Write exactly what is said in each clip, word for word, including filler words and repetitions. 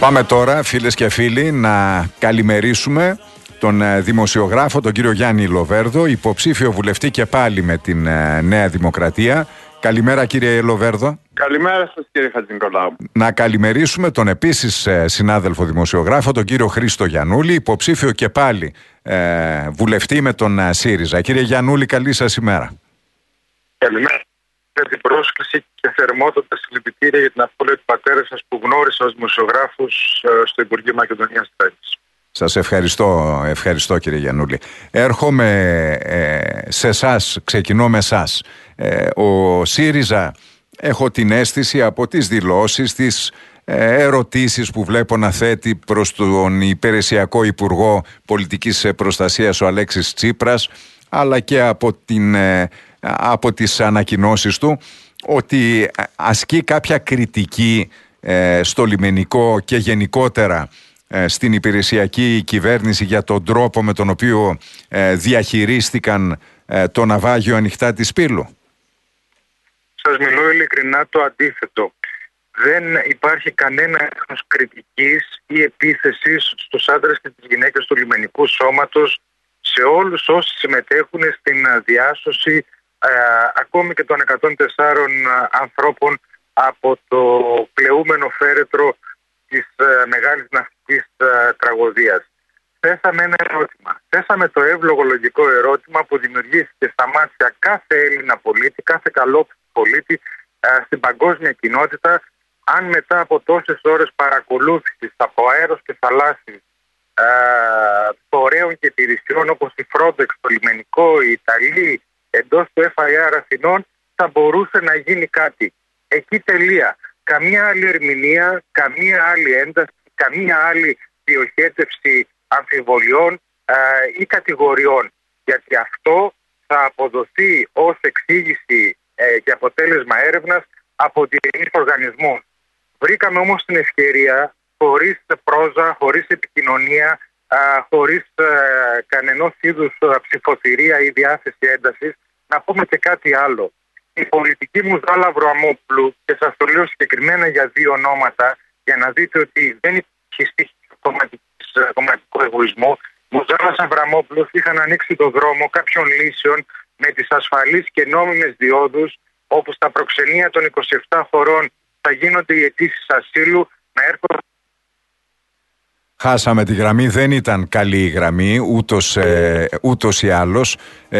Πάμε τώρα, φίλες και φίλοι, να καλημερίσουμε τον δημοσιογράφο, τον κύριο Γιάννη Λοβέρδο, υποψήφιο βουλευτή και πάλι με την Νέα Δημοκρατία. Καλημέρα, κύριε Λοβέρδο. Καλημέρα σας, κύριε Χατζηνικολάου. Να καλημερίσουμε τον επίσης συνάδελφο δημοσιογράφο, τον κύριο Χρήστο Γιαννούλη, υποψήφιο και πάλι ε, βουλευτή με τον ΣΥΡΙΖΑ. Κύριε Γιαννούλη, καλή σας ημέρα. Καλημέρα για την πρόσκληση και θερμότατα συλληπιτήρια για την απώλεια του πατέρα σας που γνώρισα ως δημοσιογράφος στο Υπουργείο Μακεδονίας Τράκης. Σας ευχαριστώ, ευχαριστώ κύριε Γιαννούλη. Έρχομαι ε, σε εσάς, ξεκινώ με εσάς. Ε, ο ΣΥΡΙΖΑ, έχω την αίσθηση από τις δηλώσεις, τις ε, ερωτήσεις που βλέπω να θέτει προς τον υπηρεσιακό Υπουργό Πολιτικής Προστασίας ο Αλέξης Τσίπρας, αλλά και από, την, ε, από τις ανακοινώσεις του, ότι ασκεί κάποια κριτική ε, στο λιμενικό και γενικότερα στην υπηρεσιακή κυβέρνηση για τον τρόπο με τον οποίο ε, διαχειρίστηκαν ε, το ναυάγιο ανοιχτά της Πύλου. Σας μιλώ ειλικρινά το αντίθετο. Δεν υπάρχει κανένα έθνος κριτικής ή επίθεσης στους άντρες και τις γυναίκες του λιμενικού σώματος, σε όλους όσοι συμμετέχουν στην διάσωση ε, ακόμη και των εκατόν τεσσάρων ανθρώπων από το πλεούμενο φέρετρο της ε, μεγάλης ναυτικής ε, τραγωδίας. Θέσαμε ένα ερώτημα. Θέσαμε το εύλογο λογικό ερώτημα που δημιουργήθηκε στα μάτια κάθε Έλληνα πολίτη, κάθε καλό πολίτη ε, στην παγκόσμια κοινότητα, αν μετά από τόσες ώρες παρακολούθησης από αέρος και θαλάσσης ε, φορέων και υπηρεσιών όπως η Frontex, το λιμενικό, οι Ιταλοί εντός του εφ άι αρ Αθηνών, θα μπορούσε να γίνει κάτι. Εκεί τελεία. Καμία άλλη ερμηνεία, καμία άλλη ένταση, καμία άλλη διοχέτευση αμφιβολιών ε, ή κατηγοριών. Γιατί αυτό θα αποδοθεί ως εξήγηση ε, και αποτέλεσμα έρευνας από διεθνείς οργανισμούς. Βρήκαμε όμως την ευκαιρία, χωρίς πρόζα, χωρίς επικοινωνία, ε, χωρίς ε, κανενός είδους ψηφοθυρία ή διάθεση έντασης, να πούμε και κάτι άλλο. Η πολιτική Μουζάλα Αβραμόπουλου, και σας το λέω συγκεκριμένα για δύο ονόματα, για να δείτε ότι δεν υπάρχει στοιχείο κομματικού εγωισμού. Μουζάλας Αβραμόπουλος είχαν ανοίξει το δρόμο κάποιων λύσεων με τις ασφαλείς και νόμιμες διόδους, όπου στα προξενία των είκοσι επτά χωρών θα γίνονται οι αιτήσεις ασύλου να έρχονται. Χάσαμε τη γραμμή, δεν ήταν καλή η γραμμή, ούτως, ε, ούτως ή άλλως.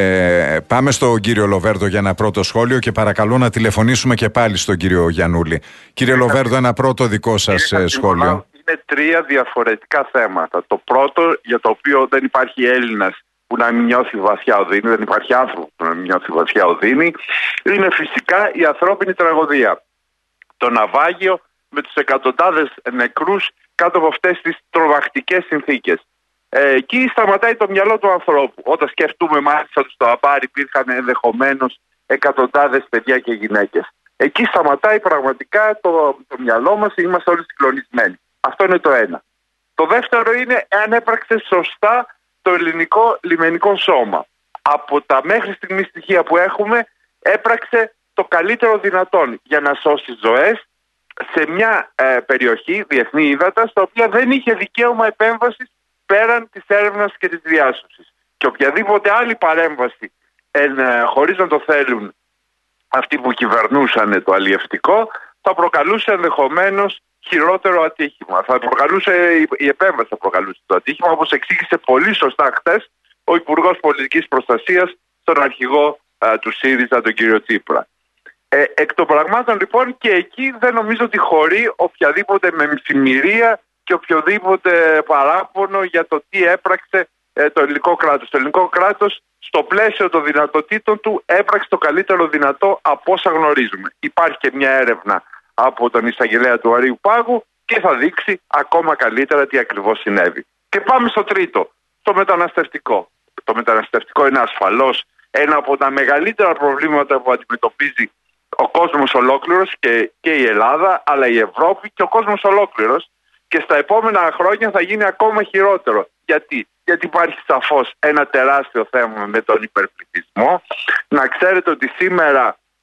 Ε, πάμε στον κύριο Λοβέρδο για ένα πρώτο σχόλιο και παρακαλώ να τηλεφωνήσουμε και πάλι στον κύριο Γιαννούλη. Κύριε Λοβέρδο, ένα πρώτο δικό σας Κύριε σχόλιο. Είναι τρία διαφορετικά θέματα. Το πρώτο, για το οποίο δεν υπάρχει Έλληνας που να μην νιώθει βαθιά οδύνη, δεν υπάρχει άνθρωπο που να μην νιώθει βαθιά οδύνη, είναι φυσικά η ανθρώπινη τραγωδία. Το ναυάγιο με τους εκατοντάδες νεκρούς κάτω από αυτές τις τρομακτικές συνθήκες. Ε, εκεί σταματάει το μυαλό του ανθρώπου. Όταν σκεφτούμε μάλιστα ότι στο Αμπάρι υπήρχαν ενδεχομένως εκατοντάδες παιδιά και γυναίκες. Εκεί σταματάει πραγματικά το, το μυαλό μας, είμαστε όλοι συγκλονισμένοι. Αυτό είναι το ένα. Το δεύτερο είναι αν έπραξε σωστά το ελληνικό λιμενικό σώμα. Από τα μέχρι στιγμή στοιχεία που έχουμε, έπραξε το καλύτερο δυνατόν για να σώσει ζωές σε μια ε, περιοχή, διεθνή ύδατα, στα οποία δεν είχε δικαίωμα επέμβασης πέραν της έρευνας και της διάσωσης. Και οποιαδήποτε άλλη παρέμβαση, ε, χωρίς να το θέλουν αυτοί που κυβερνούσαν το αλλιευτικό, θα προκαλούσε ενδεχομένως χειρότερο ατύχημα. Θα προκαλούσε, η επέμβαση θα προκαλούσε το ατύχημα, όπως εξήγησε πολύ σωστά χτες ο Υπουργός Πολιτικής Προστασίας στον αρχηγό ε, του ΣΥΡΙΖΑ, τον κύριο Τσίπρα. Ε, εκ των πραγμάτων λοιπόν και εκεί δεν νομίζω ότι χωρεί οποιαδήποτε μεμφημυρία και οποιοδήποτε παράπονο για το τι έπραξε ε, το ελληνικό κράτος. Το ελληνικό κράτος στο πλαίσιο των δυνατοτήτων του έπραξε το καλύτερο δυνατό από όσα γνωρίζουμε. Υπάρχει και μια έρευνα από τον εισαγγελέα του Αρείου Πάγου και θα δείξει ακόμα καλύτερα τι ακριβώς συνέβη. Και πάμε στο τρίτο, το μεταναστευτικό. Το μεταναστευτικό είναι ασφαλώς ένα από τα μεγαλύτερα προβλήματα που αντιμετωπίζει ο κόσμος ολόκληρος και, και η Ελλάδα, αλλά η Ευρώπη και ο κόσμος ολόκληρος, και στα επόμενα χρόνια θα γίνει ακόμα χειρότερο. Γιατί, Γιατί υπάρχει σαφώς ένα τεράστιο θέμα με τον υπερπληθυσμό. Να ξέρετε ότι σήμερα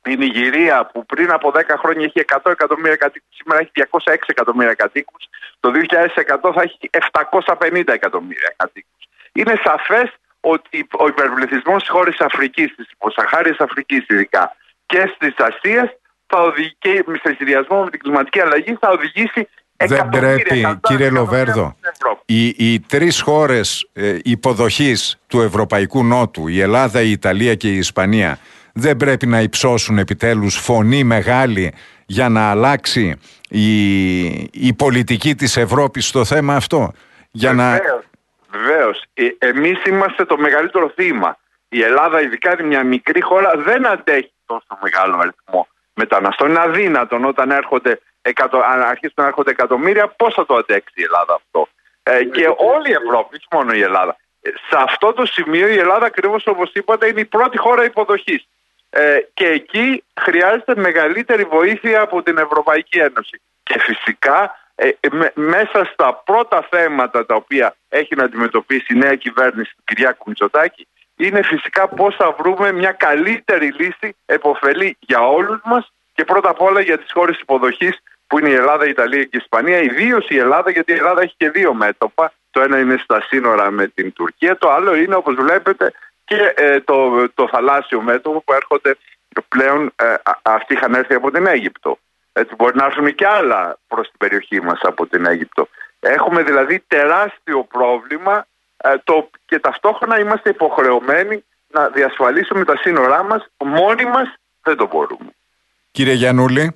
Η Νιγηρία, που πριν από δέκα χρόνια είχε εκατό εκατομμύρια κατοίκους, σήμερα έχει διακόσια έξι εκατομμύρια κατοίκους. Το δύο χιλιάδες εκατό θα έχει επτακόσια πενήντα εκατομμύρια κατοίκους. Είναι σαφές ότι ο υπερπληθυσμός στις χώρες της Αφρικής, της υποσαχάριας Αφρικής ειδικά, και στις Ασίας, θα οδηγήσει, σε συνδυασμό με την κλιματική αλλαγή, θα οδηγήσει. Δεν πρέπει, κύριε Λοβέρδο, οι, οι τρεις χώρες ε, υποδοχής του Ευρωπαϊκού Νότου, η Ελλάδα, η Ιταλία και η Ισπανία, δεν πρέπει να υψώσουν επιτέλους φωνή μεγάλη για να αλλάξει η, η πολιτική της Ευρώπης στο θέμα αυτό? Για βεβαίως, να... βεβαίως. Ε, εμείς είμαστε το μεγαλύτερο θύμα. Η Ελλάδα, ειδικά είναι μια μικρή χώρα, δεν αντέχει τόσο μεγάλο αριθμό μεταναστών. Είναι αδύνατον όταν έρχονται εκατο... αν αρχίσουν να έρχονται εκατομμύρια, πώς θα το αντέξει η Ελλάδα αυτό? Ε, και όλη η Ευρώπη, όχι μόνο η Ελλάδα. Ε, σε αυτό το σημείο η Ελλάδα, ακριβώς όπως είπατε, είναι η πρώτη χώρα υποδοχής. Ε, και εκεί χρειάζεται μεγαλύτερη βοήθεια από την Ευρωπαϊκή Ένωση. Και φυσικά ε, με, μέσα στα πρώτα θέματα τα οποία έχει να αντιμετωπίσει η νέα κυβέρνηση του Κυριάκου Μητσοτάκη, είναι φυσικά πώς θα βρούμε μια καλύτερη λύση επωφελή για όλους μας και πρώτα απ' όλα για τις χώρες υποδοχής που είναι η Ελλάδα, η Ιταλία και η Ισπανία, ιδίως η Ελλάδα, γιατί η Ελλάδα έχει και δύο μέτωπα. Το ένα είναι στα σύνορα με την Τουρκία, το άλλο είναι, όπως βλέπετε, και ε, το, το θαλάσσιο μέτωπο που έρχονται πλέον, ε, αυτοί είχαν έρθει από την Αίγυπτο. Έτσι, μπορεί να έρθουν και άλλα προς την περιοχή μας από την Αίγυπτο. Έχουμε δηλαδή τεράστιο πρόβλημα ε, το, και ταυτόχρονα είμαστε υποχρεωμένοι να διασφαλίσουμε τα σύνορά μας. Μόνοι μας δεν το μπορούμε. Κύριε Γιαννούλη.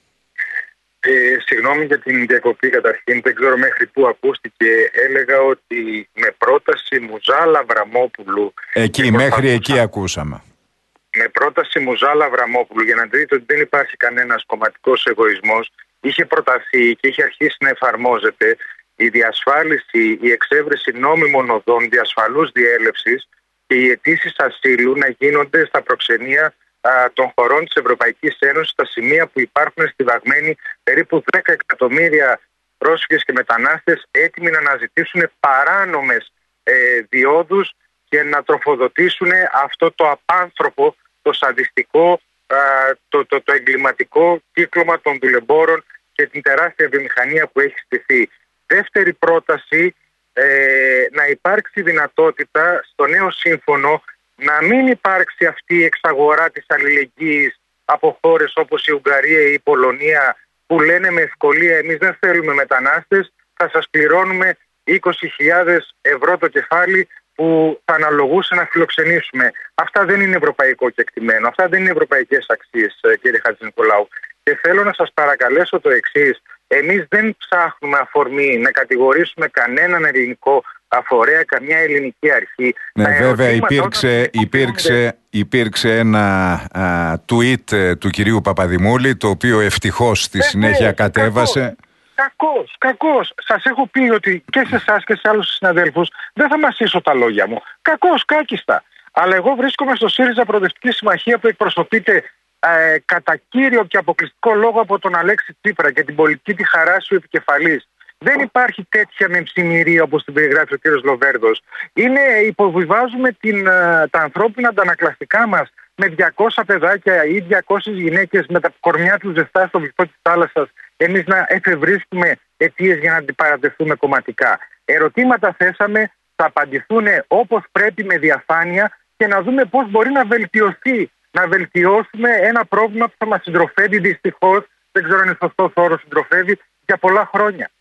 Ε, συγγνώμη για την διακοπή καταρχήν, δεν ξέρω μέχρι πού ακούστηκε. Έλεγα ότι με πρόταση Μουζάλα Αβραμόπουλου. Εκεί, μέχρι εκεί ακούσαμε. Με πρόταση Μουζάλα Αβραμόπουλου, για να δείτε ότι δεν υπάρχει κανένας κομματικός εγωισμός, είχε προταθεί και είχε αρχίσει να εφαρμόζεται η διασφάλιση, η εξέβρεση νόμιμων οδών διασφαλούς διέλευσης και οι αιτήσεις ασύλου να γίνονται στα προξενία των χωρών της Ευρωπαϊκής Ένωσης, στα σημεία που υπάρχουν στιβαγμένοι περίπου δέκα εκατομμύρια πρόσφυγες και μετανάστες έτοιμοι να αναζητήσουν παράνομες ε, διόδους και να τροφοδοτήσουν αυτό το απάνθρωπο, το σαντιστικό, α, το, το, το εγκληματικό κύκλωμα των δουλεμπόρων και την τεράστια βιομηχανία που έχει στηθεί. Δεύτερη πρόταση, ε, να υπάρξει δυνατότητα στο νέο σύμφωνο να μην υπάρξει αυτή η εξαγορά της αλληλεγγύης από χώρες όπως η Ουγγαρία ή η Πολωνία που λένε με ευκολία εμείς δεν θέλουμε μετανάστες, θα σας πληρώνουμε είκοσι χιλιάδες ευρώ το κεφάλι που θα αναλογούσε να φιλοξενήσουμε. Αυτά δεν είναι ευρωπαϊκό κεκτημένο, αυτά δεν είναι ευρωπαϊκές αξίες, κύριε Χατζηνικολάου. Και θέλω να σας παρακαλέσω το εξής. Εμείς δεν ψάχνουμε αφορμή να κατηγορήσουμε κανέναν ελληνικό αφορέα, καμιά ελληνική αρχή. Ναι, βέβαια υπήρξε, υπήρξε, υπήρξε ένα α, tweet του κυρίου Παπαδημούλη, το οποίο ευτυχώς στη συνέχεια κατέβασε. Κακός, κακός. Σας έχω πει ότι και σε εσάς και σε άλλους συναδέλφους δεν θα μασίσω τα λόγια μου. Κακός, κάκιστα. Αλλά εγώ βρίσκομαι στο ΣΥΡΙΖΑ Προοδευτική Συμμαχία που εκπροσωπείται ε, κατά κύριο και αποκλειστικό λόγο από τον Αλέξη Τσίπρα και την πολιτική τη χαράσιου επικεφαλής. Δεν υπάρχει τέτοια μεμψημυρία όπως την περιγράφει ο κ. Λοβέρδος. Είναι, υποβιβάζουμε την, τα ανθρώπινα αντανακλαστικά μας με διακόσια παιδάκια ή διακόσιες γυναίκες με τα κορμιά τους ζεστά στο βυθό της θάλασσας, εμείς να εφευρίσκουμε αιτίες για να αντιπαρατεθούμε κομματικά. Ερωτήματα θέσαμε, θα απαντηθούν όπως πρέπει με διαφάνεια και να δούμε πώς μπορεί να βελτιωθεί. Να βελτιώσουμε ένα πρόβλημα που θα μας συντροφεύει δυστυχώς, δεν ξέρω αν είναι σωστός όρος συντροφεύει, για πολλά χρόνια.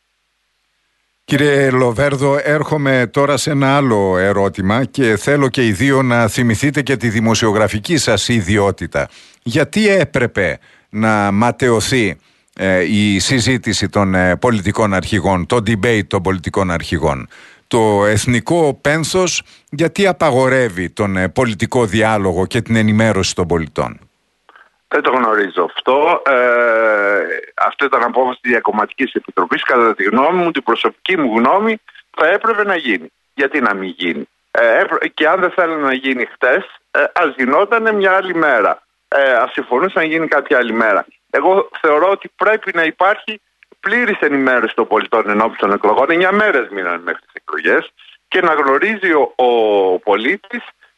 Κύριε Λοβέρδο, έρχομαι τώρα σε ένα άλλο ερώτημα και θέλω και οι δύο να θυμηθείτε και τη δημοσιογραφική σας ιδιότητα. Γιατί έπρεπε να ματαιωθεί ε, η συζήτηση των ε, πολιτικών αρχηγών, το debate των πολιτικών αρχηγών? Το εθνικό πένθος γιατί απαγορεύει τον ε, πολιτικό διάλογο και την ενημέρωση των πολιτών? Δεν το γνωρίζω αυτό. Ε, αυτό ήταν απόφαση της Διακομματικής Επιτροπής. Κατά τη γνώμη μου, την προσωπική μου γνώμη, θα έπρεπε να γίνει. Γιατί να μην γίνει? Ε, και αν δεν θέλουν να γίνει χτες, ε, ας γινόταν μια άλλη μέρα. Ε, ας συμφωνούσαν να γίνει κάποια άλλη μέρα. Εγώ θεωρώ ότι πρέπει να υπάρχει πλήρης ενημέρωση των πολιτών ενώπιον των εκλογών. εννιά μέρες μείναν μέχρι τις εκλογές και να γνωρίζει ο, ο πολίτης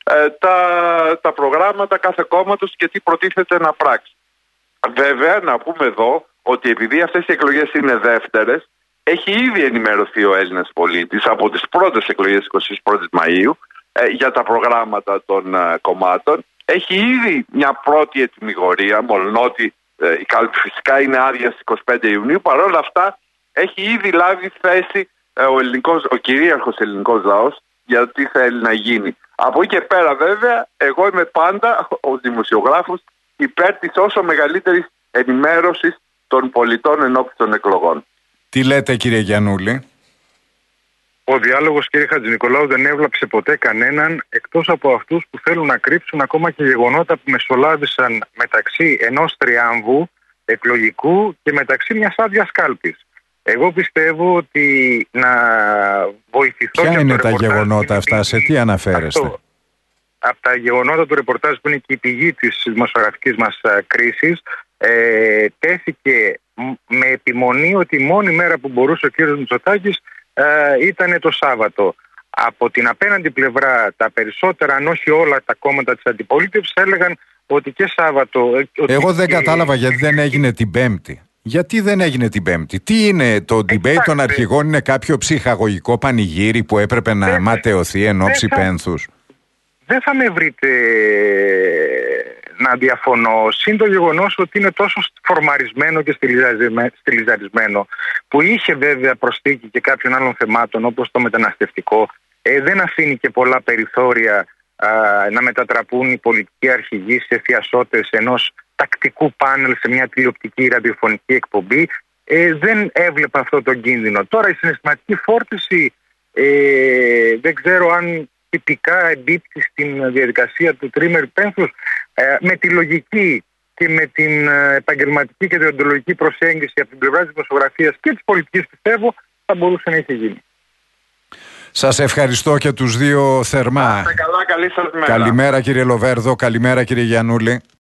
ε, τα, τα προγράμματα κάθε κόμματος και τι προτίθεται να πράξει. Βέβαια, να πούμε εδώ ότι επειδή αυτές οι εκλογές είναι δεύτερες, έχει ήδη ενημερωθεί ο Έλληνας πολίτης από τις πρώτες εκλογές εικοστή πρώτη Μαΐου ε, για τα προγράμματα των ε, κομμάτων. Έχει ήδη μια πρώτη ετοιμιγορία, μολονότι ε, η κάλπη φυσικά είναι άδεια στις εικοστή πέμπτη Ιουνίου. Παρ' όλα αυτά, έχει ήδη λάβει θέση ε, ο, ελληνικός, ο κυρίαρχος ελληνικός λαός για τι θέλει να γίνει. Από εκεί και πέρα, βέβαια, εγώ είμαι πάντα ο δημοσιογράφος υπέρ της όσο μεγαλύτερης ενημέρωσης των πολιτών ενώπιον των εκλογών. Τι λέτε, κύριε Γιαννούλη? Ο διάλογος, κύριε Χατζηνικολάου, δεν έβλαψε ποτέ κανέναν, εκτός από αυτούς που θέλουν να κρύψουν ακόμα και γεγονότα που μεσολάβησαν μεταξύ ενός τριάμβου εκλογικού και μεταξύ μιας άδειας κάλπης. Εγώ πιστεύω ότι να βοηθηθώ... Ποια είναι τα ρεπορτάζ, γεγονότα αυτά, πηγή, σε τι αναφέρεστε? Αυτό, από τα γεγονότα του ρεπορτάζ που είναι και η πηγή της δημοσιογραφικής μας α, κρίσης, ε, τέθηκε με επιμονή ότι η μόνη μέρα που μπορούσε ο κύριος Μητσοτάκης ε, ήταν το Σάββατο. Από την απέναντι πλευρά, τα περισσότερα, αν όχι όλα τα κόμματα της αντιπολίτευσης έλεγαν ότι και Σάββατο... Ότι Εγώ δεν και... κατάλαβα γιατί δεν έγινε την Πέμπτη. Γιατί δεν έγινε την Πέμπτη? Τι είναι το debate των αρχηγών? Είναι κάποιο ψυχαγωγικό πανηγύρι που έπρεπε να ματαιωθεί εν ώψη πένθους? Δεν θα με βρείτε να διαφωνώ. Συν το γεγονός ότι είναι τόσο φορμαρισμένο και στιλιζαρισμένο, που είχε βέβαια προσθήκη και κάποιων άλλων θεμάτων όπως το μεταναστευτικό, ε, δεν αφήνει και πολλά περιθώρια α, να μετατραπούν οι πολιτικοί αρχηγοί σε θειασότες ενός τακτικού πάνελ σε μια τηλεοπτική ραδιοφωνική εκπομπή. Ε, δεν έβλεπα αυτό τον κίνδυνο. Τώρα η συναισθηματική φόρτιση ε, δεν ξέρω αν τυπικά εμπίπτει στην διαδικασία του τρίμερου πένθους. Ε, με τη λογική και με την επαγγελματική και διοντολογική προσέγγιση από την πλευρά της δημοσιογραφίας και της πολιτικής, πιστεύω, θα μπορούσε να έχει γίνει. Σας ευχαριστώ και τους δύο θερμά. Καλά, καλή σας μέρα. Καλημέρα, κύριε Λοβέρδο, καλημέρα, κύριε Γιαννούλη.